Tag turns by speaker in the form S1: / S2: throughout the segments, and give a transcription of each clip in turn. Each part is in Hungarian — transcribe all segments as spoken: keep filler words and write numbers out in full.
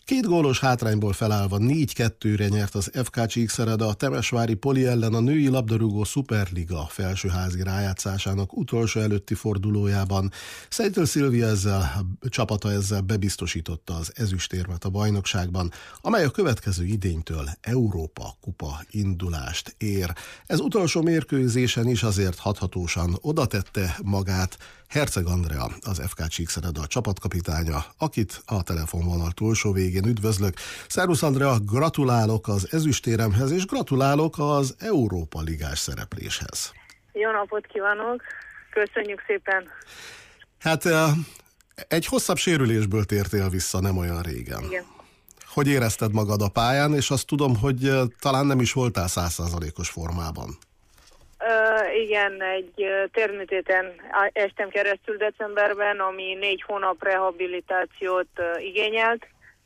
S1: Két gólos hátrányból felállva négy kettőre nyert az ef ká Csíkszereda a Temesvári Poli ellen a női labdarúgó szuperliga felsőházi rájátszásának utolsó előtti fordulójában. Szejtől Szilvia ezzel, csapata ezzel bebiztosította az ezüstérmet a bajnokságban, amely a következő idénytől Európa kupa indulást ér. Ez utolsó mérkőzésen is azért hathatósan odatette magát Herceg Andrea, az ef ká Csíkszereda csapatkapitánya, akit a telefonvonal túlsó végén üdvözlök. Szervusz Andrea, gratulálok az ezüstéremhez, és gratulálok az Európa ligás szerepléshez.
S2: Jó napot kívánok, köszönjük szépen.
S1: Hát egy hosszabb sérülésből tértél vissza nem olyan régen.
S2: Igen.
S1: Hogy érezted magad a pályán, és azt tudom, hogy talán nem is voltál száz százalékos formában.
S2: Uh, igen, egy térműtéten estem keresztül decemberben, ami négy hónap rehabilitációt uh, igényelt.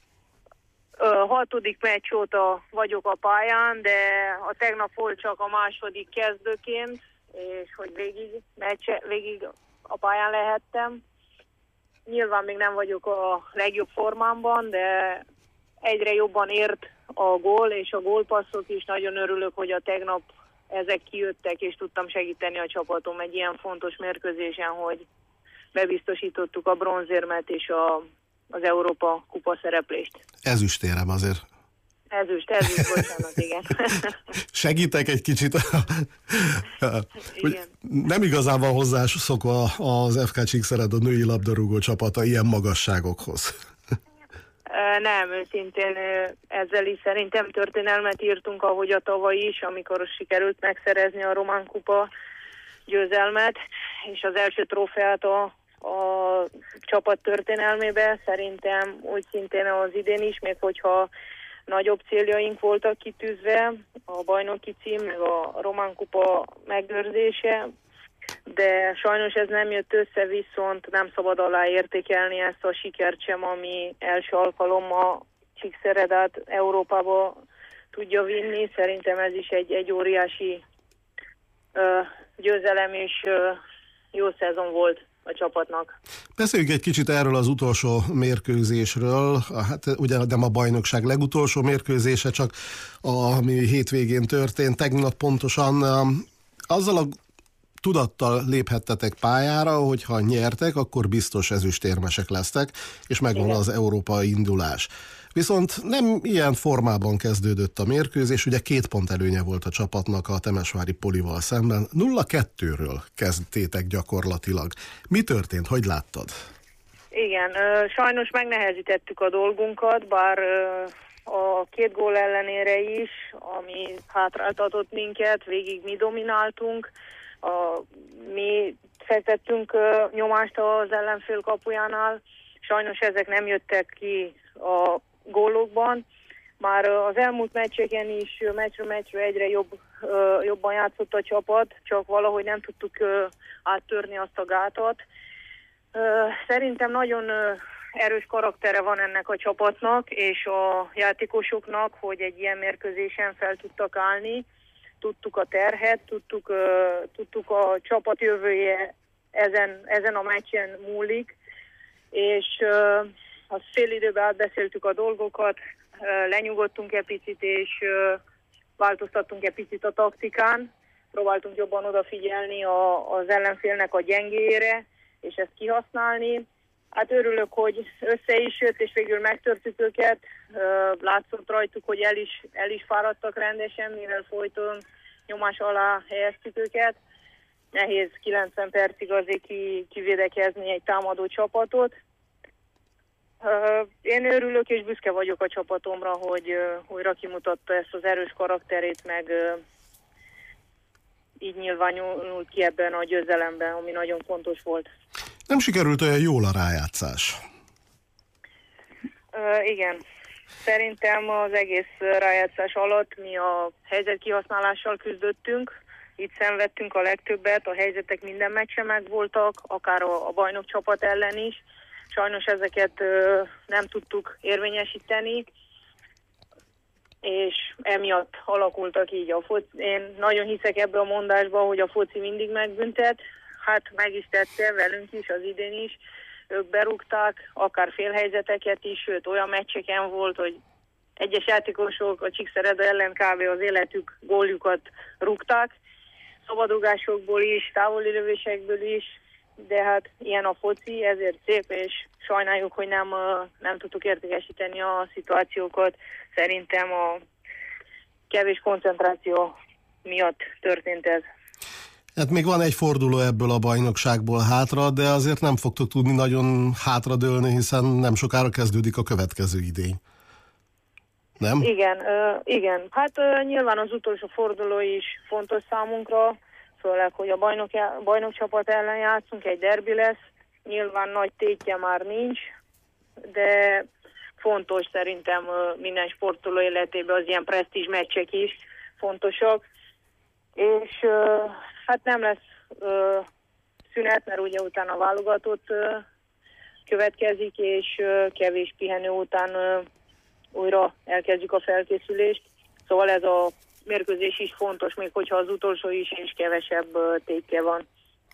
S2: Uh, hatodik meccs óta vagyok a pályán, de a tegnap volt csak a második kezdőként, és hogy végig, meccs, végig a pályán lehettem. Nyilván még nem vagyok a legjobb formámban, de egyre jobban ért a gól, és a gólpasszok is. Nagyon örülök, hogy a tegnap ezek kijöttek, és tudtam segíteni a csapatom egy ilyen fontos mérkőzésen, hogy bebiztosítottuk a bronzérmet és a, az Európa kupa szereplést.
S1: Ezüstérem azért.
S2: Ezüst, ezüst, bocsánat, igen.
S1: Segítek egy kicsit.
S2: Igen.
S1: Nem igazán van hozzászokva az ef ká Csíkszereda női labdarúgó csapata ilyen magasságokhoz.
S2: Nem, őszintén ezzel is szerintem történelmet írtunk, ahogy a tavaly is, amikor sikerült megszerezni a Román Kupa győzelmet, és az első trófeát a, a csapat történelmébe. Szerintem úgy szintén az idén is, még hogyha nagyobb céljaink voltak kitűzve, a bajnoki cím, meg a Román Kupa megőrzése, de sajnos ez nem jött össze, viszont nem szabad aláértékelni ezt a sikert sem, ami első alkalommal Csíkszeredát Európába tudja vinni. Szerintem ez is egy, egy óriási uh, győzelem, és uh, jó szezon volt a csapatnak.
S1: Beszéljünk egy kicsit erről az utolsó mérkőzésről. Hát ugye nem a bajnokság legutolsó mérkőzése, csak a, ami hétvégén történt. Tegnap pontosan um, azzal a tudattal léphettetek pályára, hogy ha nyertek, akkor biztos ezüstérmesek lesztek, és megvan Igen. az európai indulás. Viszont nem ilyen formában kezdődött a mérkőzés, ugye két pont előnye volt a csapatnak a Temesvári Polival szemben. nulla kettőről kezdtétek gyakorlatilag. Mi történt? Hogy láttad?
S2: Igen, sajnos megnehezítettük a dolgunkat, bár a két gól ellenére is, ami hátráltatott minket, végig mi domináltunk. A, mi fektettünk uh, nyomást az ellenfél kapujánál, sajnos ezek nem jöttek ki a gólokban. Már uh, az elmúlt meccseken is uh, meccsről meccsről egyre jobb, uh, jobban játszott a csapat, csak valahogy nem tudtuk uh, áttörni azt a gátat. Uh, szerintem nagyon uh, erős karaktere van ennek a csapatnak és a játékosoknak, hogy egy ilyen mérkőzésen fel tudtak állni. Tudtuk a terhet, tudtuk, uh, tudtuk a csapat jövője ezen, ezen a meccsen múlik, és uh, a fél időben átbeszéltük a dolgokat, uh, lenyugodtunk egy picit, és uh, változtattunk egy picit a taktikán, próbáltunk jobban odafigyelni a, az ellenfélnek a gyengéjére, és ezt kihasználni. Hát örülök, hogy össze is jött, és végül megtörtük őket. Látszott rajtuk, hogy el is, el is fáradtak rendesen, mivel folyton nyomás alá helyeztük őket. Nehéz kilencven percig azért ki, kivédekezni egy támadó csapatot. Én örülök és büszke vagyok a csapatomra, hogy újra kimutatta ezt az erős karakterét, meg így nyilvánult ki ebben a győzelemben, ami nagyon fontos volt.
S1: Nem sikerült olyan jól a rájátszás?
S2: Uh, igen. Szerintem az egész rájátszás alatt mi a helyzet kihasználással küzdöttünk. Itt szenvedtünk a legtöbbet, a helyzetek minden meccsen megvoltak, akár a, a bajnok csapat ellen is. Sajnos ezeket uh, nem tudtuk érvényesíteni, és emiatt alakultak így a foci. Én nagyon hiszek ebbe a mondásba, hogy a foci mindig megbüntet. Hát meg is tette velünk is, az idén is. ők berúgták, akár félhelyzeteket is, sőt olyan meccseken volt, hogy egyes játékosok a Csíkszereda ellen kb. Az életük góljukat rúgták, szabadrugásokból is, távoli lövésekből is, de hát ilyen a foci, ezért szép, és sajnáljuk, hogy nem, nem tudtuk értékesíteni a szituációkat. Szerintem a kevés koncentráció miatt történt ez.
S1: Hát még van egy forduló ebből a bajnokságból hátra, de azért nem fogtok tudni nagyon hátradőlni, hiszen nem sokára kezdődik a következő idény. Nem?
S2: Igen, uh, igen. Hát uh, nyilván az utolsó forduló is fontos számunkra, főleg, hogy a bajnok, bajnokcsapat ellen játszunk, egy derbi lesz. Nyilván nagy tétje már nincs, de fontos szerintem uh, minden sportoló életében az ilyen presztízs meccsek is fontosak. És uh, hát nem lesz uh, szünet, mert ugye utána válogatott uh, következik, és uh, kevés pihenő után uh, újra elkezdjük a felkészülést. Szóval ez a mérkőzés is fontos, még hogyha az utolsó is, és kevesebb uh, tétje van.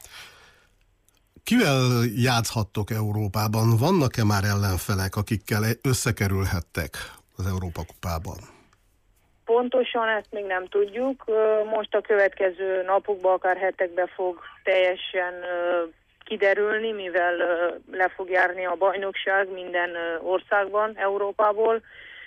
S1: Kivel játszhattok Európában? Vannak-e már ellenfelek, akikkel összekerülhettek az Európa kupában?
S2: Pontosan ezt még nem tudjuk. Most a következő napokban, akár hetekben fog teljesen kiderülni, mivel le fog járni a bajnokság minden országban, Európából.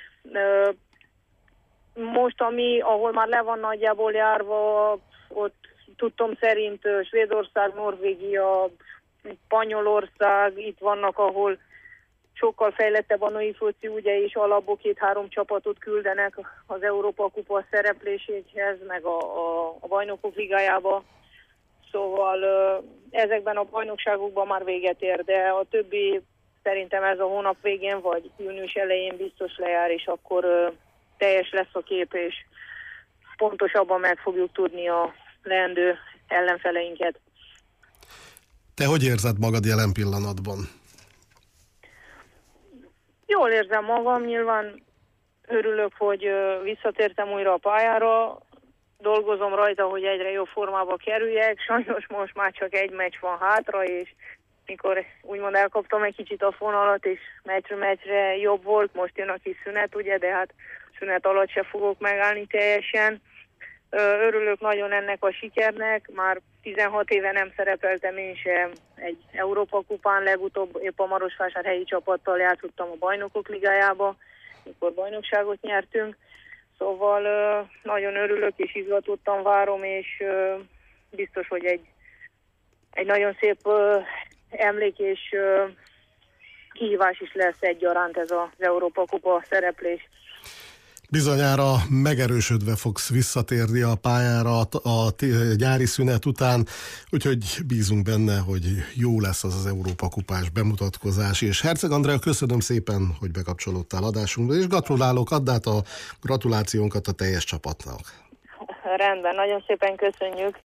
S2: Most, ami, ahol már le van nagyjából járva, ott tudtom szerint Svédország, Norvégia, Spanyolország, itt vannak, ahol sokkal fejlettebb a női foci, ugye, és alapból két-három csapatot küldenek az Európa kupa szerepléséhez, meg a, a, a bajnokok ligájába. Szóval ezekben a bajnokságokban már véget ér, de a többi szerintem ez a hónap végén, vagy június elején biztos lejár, és akkor teljes lesz a kép, és pontosabban meg fogjuk tudni a leendő ellenfeleinket.
S1: Te hogy érzed magad jelen pillanatban?
S2: Jól érzem magam, nyilván örülök, hogy visszatértem újra a pályára, dolgozom rajta, hogy egyre jobb formába kerüljek, sajnos most már csak egy meccs van hátra, és mikor úgymond elkaptam egy kicsit a fonalat, és meccsről meccsre jobb volt, most jön a kis szünet, ugye, de hát szünet alatt se fogok megállni teljesen. Örülök nagyon ennek a sikernek, már tizenhat éve nem szerepeltem én sem egy Európa kupán, legutóbb épp a Marosvásárhelyi csapattal játszottam a Bajnokok Ligájába, mikor bajnokságot nyertünk. Szóval nagyon örülök és izgatottan várom, és biztos, hogy egy, egy nagyon szép emlék és kihívás is lesz egyaránt ez az Európa kupa szereplés.
S1: Bizonyára megerősödve fogsz visszatérni a pályára a, a nyári szünet után, úgyhogy bízunk benne, hogy jó lesz az az Európa kupás bemutatkozás. És Herceg Andrea, köszönöm szépen, hogy bekapcsolódtál adásunkba, és gratulálok, add át a gratulációnkat a teljes csapatnak.
S2: Rendben, nagyon szépen köszönjük.